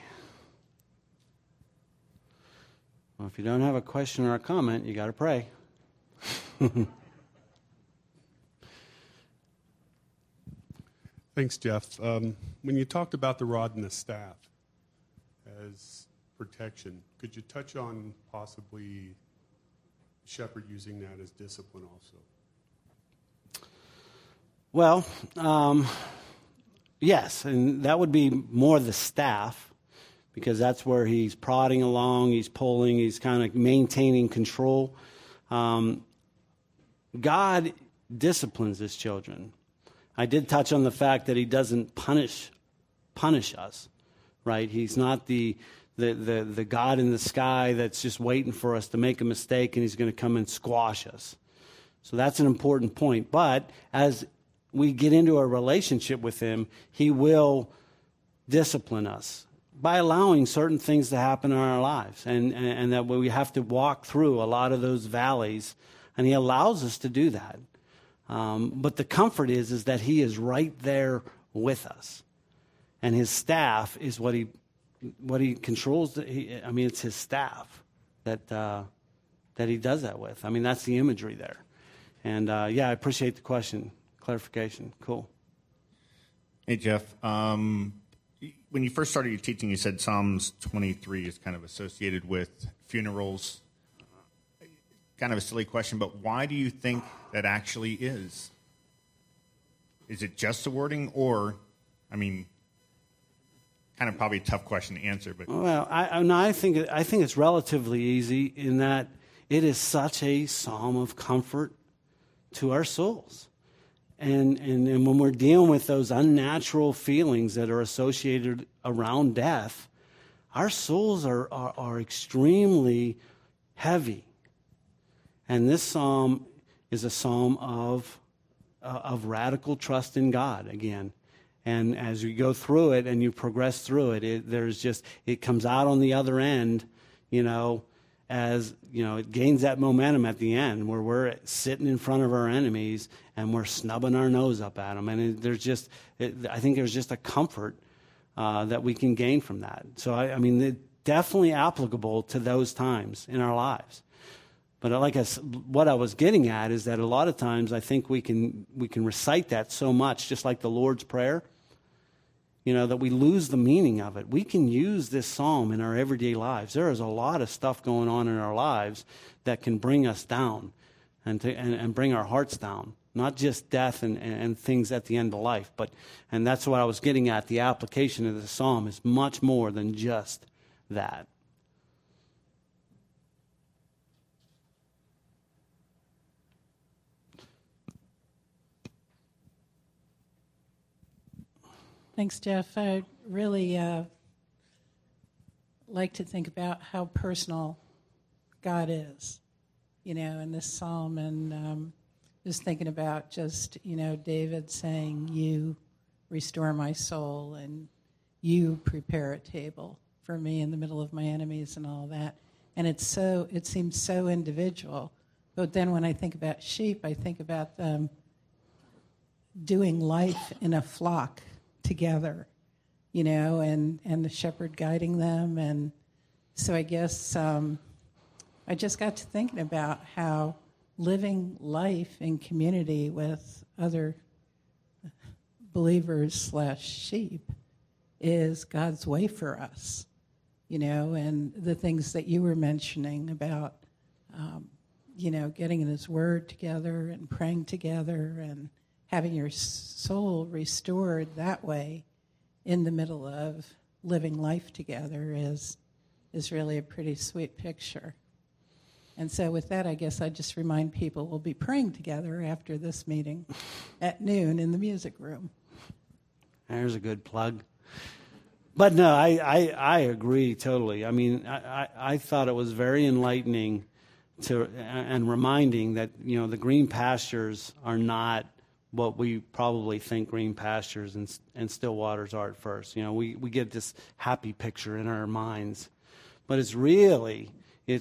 Well, if you don't have a question or a comment, you got to pray. Thanks, Jeff. When you talked about the rod and the staff as protection, could you touch on possibly shepherd using that as discipline also? Well, yes, and that would be more the staff, because that's where he's prodding along, he's pulling, he's kind of maintaining control. God disciplines his children. I did touch on the fact that he doesn't punish us, right? He's not the God in the sky that's just waiting for us to make a mistake and he's going to come and squash us. So that's an important point. But as we get into a relationship with him, he will discipline us by allowing certain things to happen in our lives, and that we have to walk through a lot of those valleys, and he allows us to do that. But the comfort is that he is right there with us, and his staff is what he what he controls. It's his staff that he does that with. I mean, that's the imagery there. And I appreciate the question, clarification. Cool. Hey, Jeff. When you first started your teaching, you said Psalms 23 is kind of associated with funerals. Kind of a silly question, but why do you think that actually is? Is it just the wording, or, kind of probably a tough question to answer, but well, I think it's relatively easy in that it is such a psalm of comfort to our souls, and when we're dealing with those unnatural feelings that are associated around death, our souls are extremely heavy, and this psalm is a psalm of radical trust in God again. And as you go through it and you progress through it, it comes out on the other end, as, it gains that momentum at the end where we're sitting in front of our enemies and we're snubbing our nose up at them. And I think there's just a comfort that we can gain from that. So, it's definitely applicable to those times in our lives. But what I was getting at is that a lot of times I think we can recite that so much, just like the Lord's Prayer, that we lose the meaning of it. We can use this psalm in our everyday lives. There is a lot of stuff going on in our lives that can bring us down and bring our hearts down. Not just death and things at the end of life, and that's what I was getting at. The application of the psalm is much more than just that. Thanks, Jeff. I really like to think about how personal God is, in this psalm, and just thinking about David saying, "You restore my soul, and you prepare a table for me in the middle of my enemies," and all that. And it seems so individual. But then when I think about sheep, I think about them doing life in a flock together, and the shepherd guiding them. And so I guess I just got to thinking about how living life in community with other believers / sheep is God's way for us, and the things that you were mentioning about, getting in his word together and praying together and having your soul restored that way in the middle of living life together is really a pretty sweet picture. And so with that, I guess I just remind people we'll be praying together after this meeting at noon in the music room. There's a good plug. But no, I agree totally. I thought it was very enlightening and reminding that, the green pastures are not what we probably think green pastures and still waters are at first. We get this happy picture in our minds. But it's really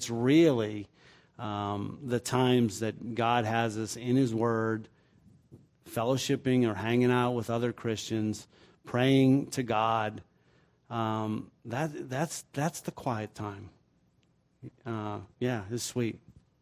the times that God has us in his word, fellowshipping or hanging out with other Christians, praying to God. That's the quiet time. It's sweet.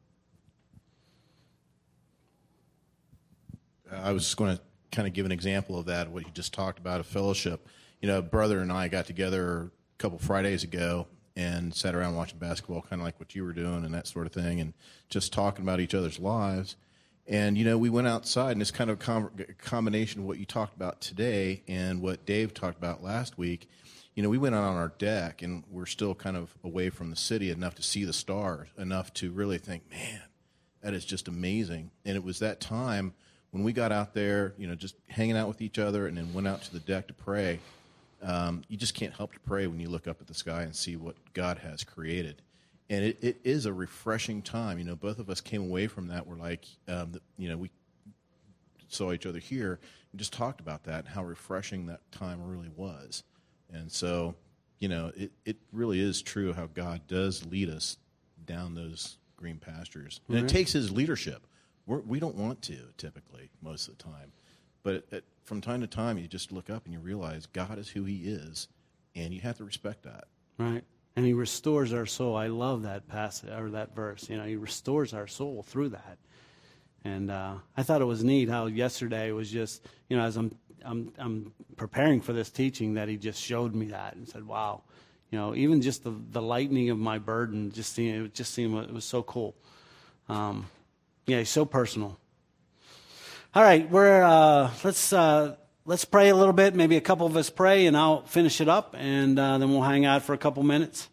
I was going to kind of give an example of that, what you just talked about, a fellowship. A brother and I got together a couple Fridays ago and sat around watching basketball, kind of like what you were doing and that sort of thing, and just talking about each other's lives. And, we went outside, and it's kind of a combination of what you talked about today and what Dave talked about last week. We went out on our deck, and we're still kind of away from the city enough to see the stars, enough to really think, man, that is just amazing. And it was that time when we got out there, just hanging out with each other and then went out to the deck to pray. You just can't help to pray when you look up at the sky and see what God has created. And it is a refreshing time. Both of us came away from that. We're like, we saw each other here and just talked about that and how refreshing that time really was. And so, it really is true how God does lead us down those green pastures. And it takes his leadership. We don't want to, typically, most of the time. But from time to time, you just look up and you realize God is who he is, and you have to respect that. Right. And he restores our soul. I love that passage or that verse. He restores our soul through that. And I thought it was neat how yesterday was just, as I'm preparing for this teaching, that he just showed me that and said, wow, even just the lightening of my burden, it was so cool. He's so personal. All right, let's pray a little bit. Maybe a couple of us pray, and I'll finish it up, and then we'll hang out for a couple minutes.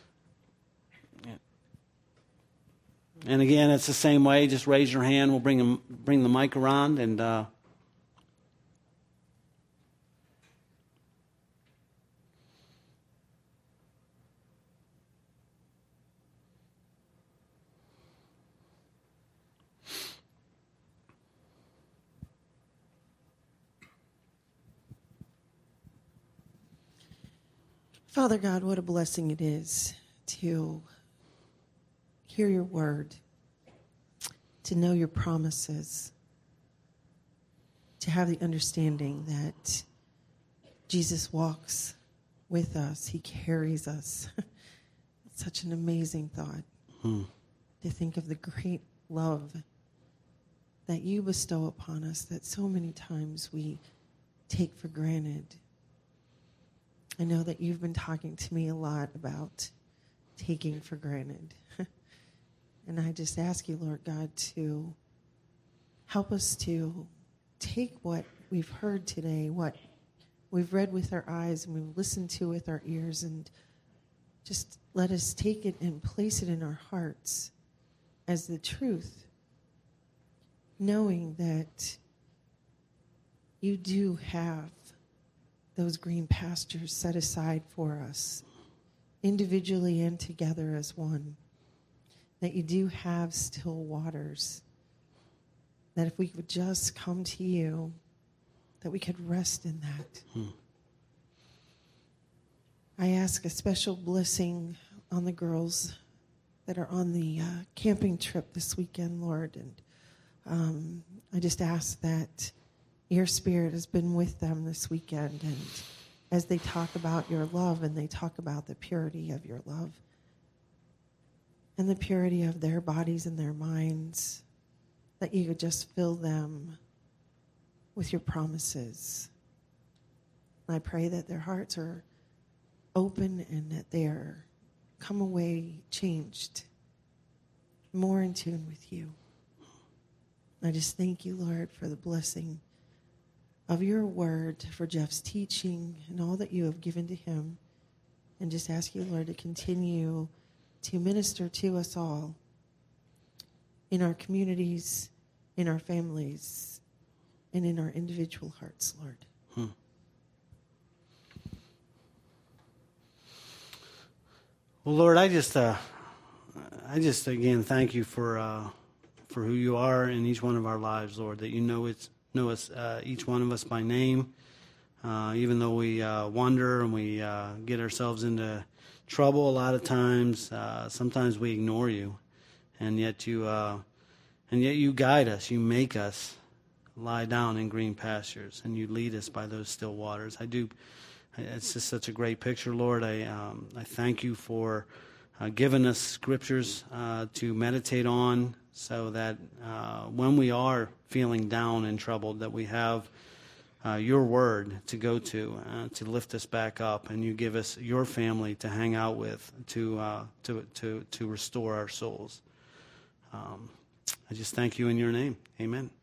And again, it's the same way. Just raise your hand. We'll bring the mic around, and Father God, what a blessing it is to hear your word, to know your promises, to have the understanding that Jesus walks with us. He carries us. It's such an amazing thought to think of the great love that you bestow upon us that so many times we take for granted. I know that you've been talking to me a lot about taking for granted. And I just ask you, Lord God, to help us to take what we've heard today, what we've read with our eyes and we've listened to with our ears, and just let us take it and place it in our hearts as the truth, knowing that you do have those green pastures set aside for us, individually and together as one, that you do have still waters, that if we would just come to you, that we could rest in that. I ask a special blessing on the girls that are on the camping trip this weekend, Lord, and I just ask that your Spirit has been with them this weekend, and as they talk about your love and they talk about the purity of your love and the purity of their bodies and their minds, that you could just fill them with your promises. And I pray that their hearts are open and that they are come away changed, more in tune with you. I just thank you, Lord, for the blessing of your word, for Jeff's teaching and all that you have given to him. And just ask you, Lord, to continue to minister to us all in our communities, in our families, and in our individual hearts, Lord. Well, Lord, I just again thank you for who you are in each one of our lives, Lord, that you know us, each one of us by name, even though we wander and we get ourselves into trouble a lot of times. Sometimes we ignore you, and yet you guide us. You make us lie down in green pastures, and you lead us by those still waters. It's just such a great picture, Lord. I thank you for giving us scriptures to meditate on, so that when we are feeling down and troubled, that we have your word to go to lift us back up, and you give us your family to hang out with to restore our souls. I just thank you in your name. Amen.